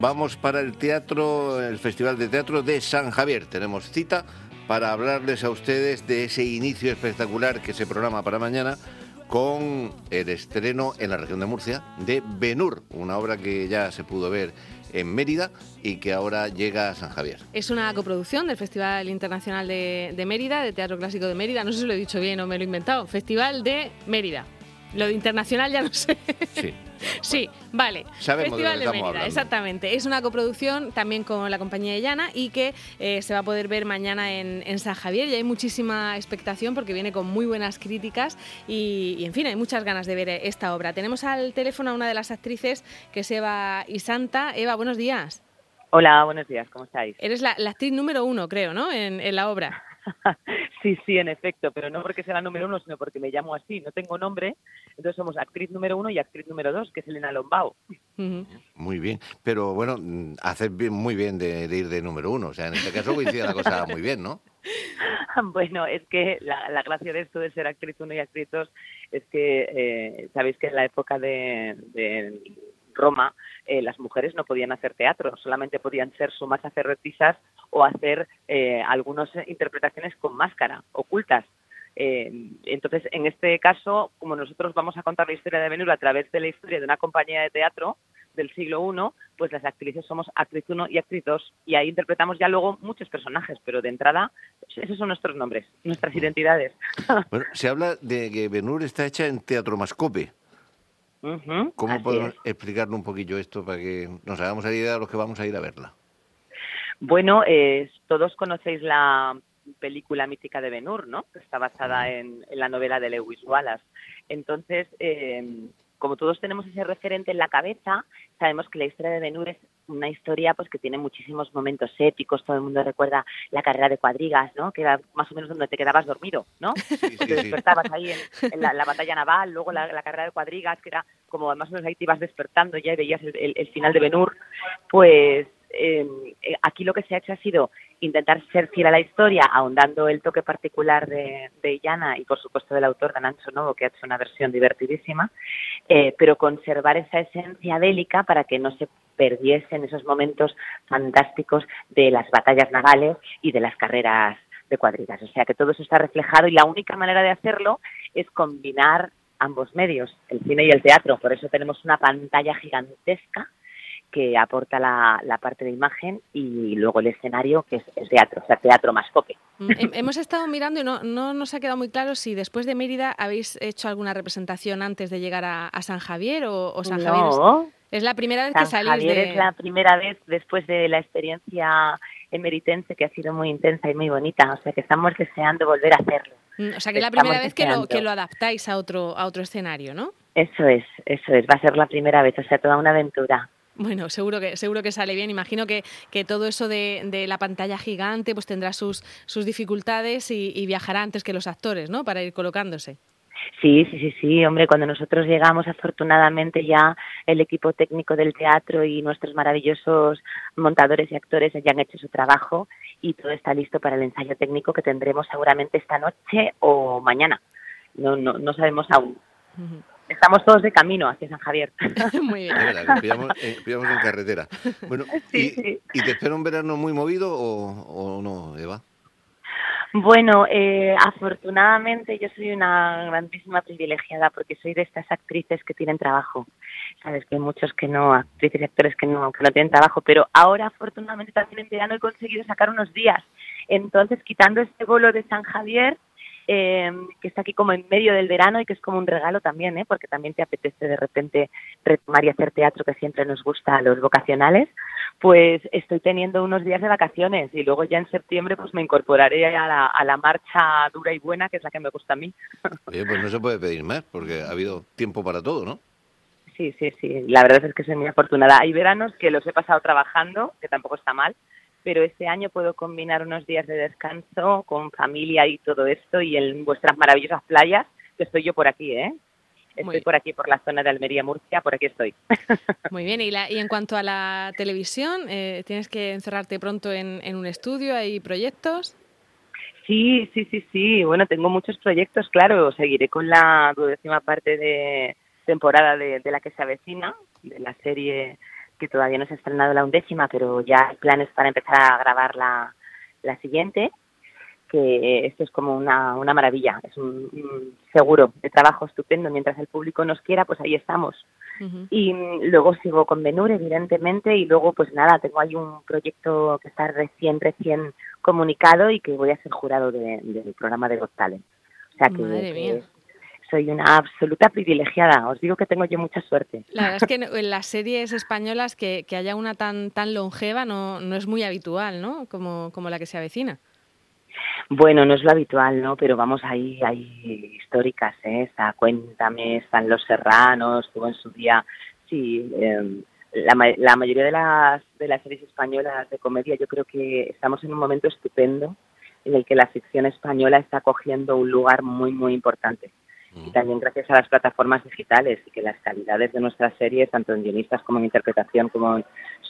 Vamos para el teatro, el Festival de Teatro de San Javier. Tenemos cita para hablarles a ustedes de ese inicio espectacular que se programa para mañana con el estreno en la región de Murcia de Ben-Hur, una obra que ya se pudo ver en Mérida y que ahora llega a San Javier. Es una coproducción del Festival Internacional de Mérida, de Teatro Clásico de Mérida. No sé si lo he dicho bien o me lo he inventado. Festival de Mérida. Lo de internacional ya no sé. Sí. Sí, vale. Sabemos Festival de lo que estamos hablando. Exactamente. Es una coproducción también con la compañía de Llana y que se va a poder ver mañana en San Javier, y hay muchísima expectación porque viene con muy buenas críticas y en fin, hay muchas ganas de ver esta obra. Tenemos al teléfono a una de las actrices, que es Eva Isanta. Eva, buenos días. Hola, buenos días, ¿cómo estáis? Eres la actriz número 1, creo, ¿no? En la obra. Sí, en efecto, pero no porque sea la número 1, sino porque me llamo así, no tengo nombre. Entonces somos actriz número 1 y actriz número 2, que es Elena Lombao. Uh-huh. Muy bien, pero bueno, haces muy bien de ir de número 1, o sea, en este caso coincide la cosa muy bien, ¿no? Bueno, es que la gracia de esto de ser actriz 1 y actriz 2 es que sabéis que en la época de Roma las mujeres no podían hacer teatro, solamente podían ser sumas sacerdotisas o hacer algunas interpretaciones con máscara, ocultas. Entonces, en este caso, como nosotros vamos a contar la historia de Ben-Hur a través de la historia de una compañía de teatro del siglo I, pues las actrices somos actriz 1 y actriz 2, y ahí interpretamos ya luego muchos personajes, pero de entrada esos son nuestros nombres, nuestras identidades. Bueno, se habla de que Ben-Hur está hecha en teatro mascope. Uh-huh, ¿Cómo podemos explicarle un poquillo esto para que nos hagamos la idea de los que vamos a ir a verla? Bueno, todos conocéis la película mítica de Ben-Hur, ¿no? Que está basada en la novela de Lewis Wallace. Entonces, como todos tenemos ese referente en la cabeza, sabemos que la historia de Ben-Hur es una historia pues que tiene muchísimos momentos épicos. Todo el mundo recuerda la carrera de cuadrigas, ¿no? Que era más o menos donde te quedabas dormido, ¿no? Sí, te despertabas ahí en la batalla naval, luego la carrera de cuadrigas, que era como más o menos ahí te ibas despertando ya y veías el final de Ben-Hur. Pues aquí lo que se ha hecho ha sido intentar ser fiel a la historia, ahondando el toque particular de Llana y por supuesto del autor Dan Novo, que ha hecho una versión divertidísima, pero conservar esa esencia bélica para que no se perdiesen esos momentos fantásticos de las batallas navales y de las carreras de cuadrigas. O sea que todo eso está reflejado, y la única manera de hacerlo es combinar ambos medios, el cine y el teatro. Por eso tenemos una pantalla gigantesca que aporta la parte de imagen, y luego el escenario, que es teatro, o sea, teatro mascope. Hemos estado mirando y no nos ha quedado muy claro si después de Mérida habéis hecho alguna representación antes de llegar a San Javier o San Javier es la primera vez que salís. San Javier es la primera vez después de la experiencia emeritense, que ha sido muy intensa y muy bonita, o sea que estamos deseando volver a hacerlo. O sea que es la primera vez que lo adaptáis a otro escenario, ¿no? Eso es, va a ser la primera vez, o sea, toda una aventura. Bueno, seguro que sale bien. Imagino que todo eso de la pantalla gigante pues tendrá sus dificultades y viajará antes que los actores, ¿no? Para ir colocándose. Sí, hombre, cuando nosotros llegamos, afortunadamente ya el equipo técnico del teatro y nuestros maravillosos montadores y actores ya han hecho su trabajo y todo está listo para el ensayo técnico que tendremos seguramente esta noche o mañana. No sabemos aún. Uh-huh. Estamos todos de camino hacia San Javier. Muy bien. Es verdad, que pillamos en carretera. Bueno, sí. ¿Y te espera un verano muy movido o no, Eva? Bueno, afortunadamente yo soy una grandísima privilegiada porque soy de estas actrices que tienen trabajo. Sabes que hay muchos que no, actrices y actores que no tienen trabajo, pero ahora afortunadamente también en verano he conseguido sacar unos días. Entonces, quitando este bolo de San Javier, que está aquí como en medio del verano y que es como un regalo también, porque también te apetece de repente retomar y hacer teatro, que siempre nos gusta a los vocacionales, pues estoy teniendo unos días de vacaciones y luego ya en septiembre pues me incorporaré a la marcha dura y buena, que es la que me gusta a mí. Oye, pues no se puede pedir más porque ha habido tiempo para todo, ¿no? Sí, la verdad es que soy muy afortunada. Hay veranos que los he pasado trabajando, que tampoco está mal, pero este año puedo combinar unos días de descanso con familia y todo esto, y en vuestras maravillosas playas, que estoy yo por aquí, Estoy por aquí, por la zona de Almería, Murcia, por aquí estoy. Muy bien, y en cuanto a la televisión, ¿tienes que encerrarte pronto en un estudio? ¿Hay proyectos? Sí, bueno, tengo muchos proyectos, claro, seguiré con la 12ª parte de temporada de la que se avecina, de la serie que todavía no se ha estrenado la 11ª, pero ya hay planes para empezar a grabar la siguiente, que esto es como una maravilla, es un seguro de trabajo estupendo. Mientras el público nos quiera, pues ahí estamos. Uh-huh. Y luego sigo con Ben-Hur, evidentemente, y luego pues nada, tengo ahí un proyecto que está recién comunicado y que voy a ser jurado del programa de Got Talent. O sea que soy una absoluta privilegiada, os digo que tengo yo mucha suerte. La verdad es que en las series españolas que haya una tan longeva no es muy habitual, ¿no? Como la que se avecina. Bueno, no es lo habitual, ¿no? Pero vamos, hay históricas, ¿eh? Está Cuéntame, están Los Serranos, estuvo en su día, sí, la mayoría de las series españolas de comedia, yo creo que estamos en un momento estupendo en el que la ficción española está cogiendo un lugar muy, muy importante. Y también gracias a las plataformas digitales, y que las calidades de nuestras series, tanto en guionistas como en interpretación, como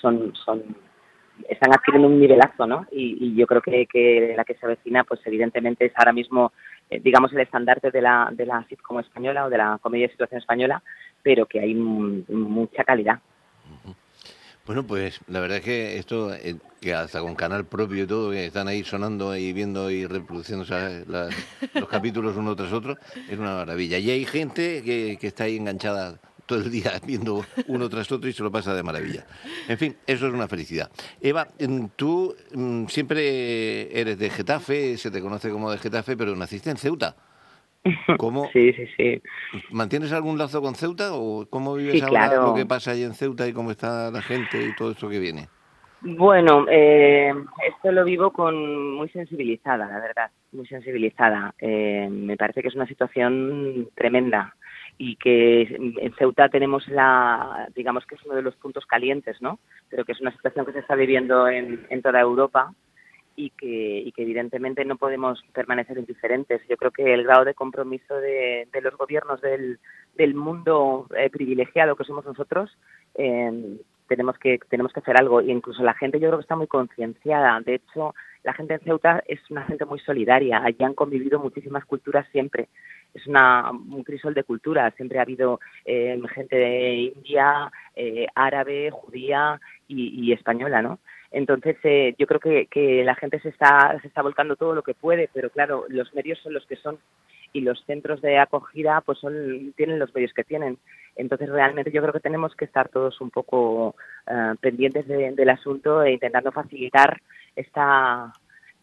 están adquiriendo un nivelazo, ¿no? Y yo creo que la que se avecina, pues evidentemente es ahora mismo, digamos, el estandarte de la sitcom española o de la comedia de situación española, pero que hay mucha calidad. Bueno, pues la verdad es que esto, que hasta con canal propio y todo, que están ahí sonando y viendo y reproduciendo los capítulos uno tras otro, es una maravilla. Y hay gente que está ahí enganchada todo el día viendo uno tras otro y se lo pasa de maravilla. En fin, eso es una felicidad. Eva, tú siempre eres de Getafe, se te conoce como de Getafe, pero naciste en Ceuta. ¿Cómo? Sí. ¿Mantienes algún lazo con Ceuta o cómo vives sí, ahora claro. lo que pasa ahí en Ceuta y cómo está la gente y todo esto que viene? Bueno, esto lo vivo muy sensibilizada, la verdad, muy sensibilizada. Me parece que es una situación tremenda y que en Ceuta tenemos digamos que es uno de los puntos calientes, ¿no? Pero que es una situación que se está viviendo en toda Europa. Y que evidentemente no podemos permanecer indiferentes. Yo creo que el grado de compromiso de los gobiernos del mundo privilegiado que somos nosotros, tenemos que hacer algo. Y incluso la gente, yo creo que está muy concienciada. De hecho, la gente en Ceuta es una gente muy solidaria. Allí han convivido muchísimas culturas siempre. Es un crisol de culturas. Siempre ha habido gente de India, árabe, judía y española, ¿no? Entonces, yo creo que la gente se está volcando todo lo que puede, pero claro, los medios son los que son y los centros de acogida pues tienen los medios que tienen. Entonces, realmente yo creo que tenemos que estar todos un poco pendientes del asunto e intentando facilitar esta,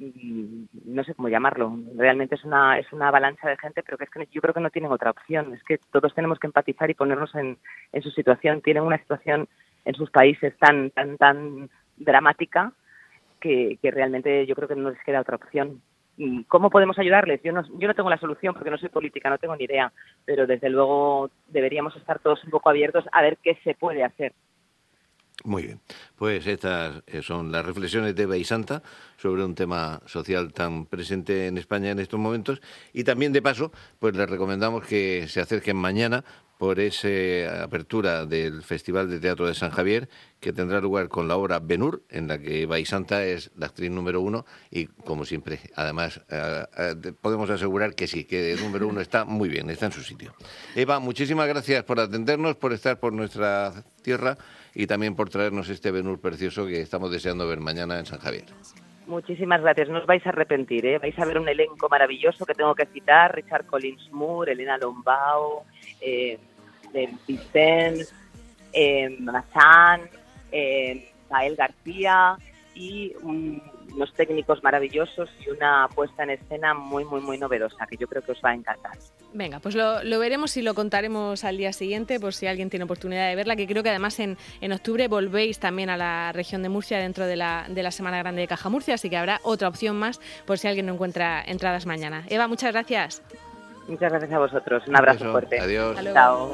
no sé cómo llamarlo, realmente es una avalancha de gente, pero que es que yo creo que no tienen otra opción. Es que todos tenemos que empatizar y ponernos en su situación. Tienen una situación en sus países tan dramática que realmente yo creo que no les queda otra opción. ¿Cómo podemos ayudarles? Yo no tengo la solución porque no soy política, no tengo ni idea, pero desde luego deberíamos estar todos un poco abiertos a ver qué se puede hacer. Muy bien, pues estas son las reflexiones de Eva y Santa sobre un tema social tan presente en España en estos momentos, y también de paso pues les recomendamos que se acerquen mañana por esa apertura del Festival de Teatro de San Javier, que tendrá lugar con la obra Ben-Hur, en la que Eva y Santa es la actriz número 1 y, como siempre, además podemos asegurar que sí, que el número 1 está muy bien, está en su sitio. Eva, muchísimas gracias por atendernos, por estar por nuestra tierra y también por traernos este Ben-Hur precioso que estamos deseando ver mañana en San Javier. Muchísimas gracias, no os vais a arrepentir, ¿eh? Vais a ver un elenco maravilloso que tengo que citar: Richard Collins Moore, Elena Lombao, Vicente, Mazán, Gael García y unos técnicos maravillosos y una puesta en escena muy, muy, muy novedosa que yo creo que os va a encantar. Venga, pues lo veremos y lo contaremos al día siguiente por si alguien tiene oportunidad de verla, que creo que además en octubre volvéis también a la región de Murcia dentro de la Semana Grande de Caja Murcia, así que habrá otra opción más por si alguien no encuentra entradas mañana. Eva, muchas gracias. Muchas gracias a vosotros, un abrazo fuerte. Adiós. Chao.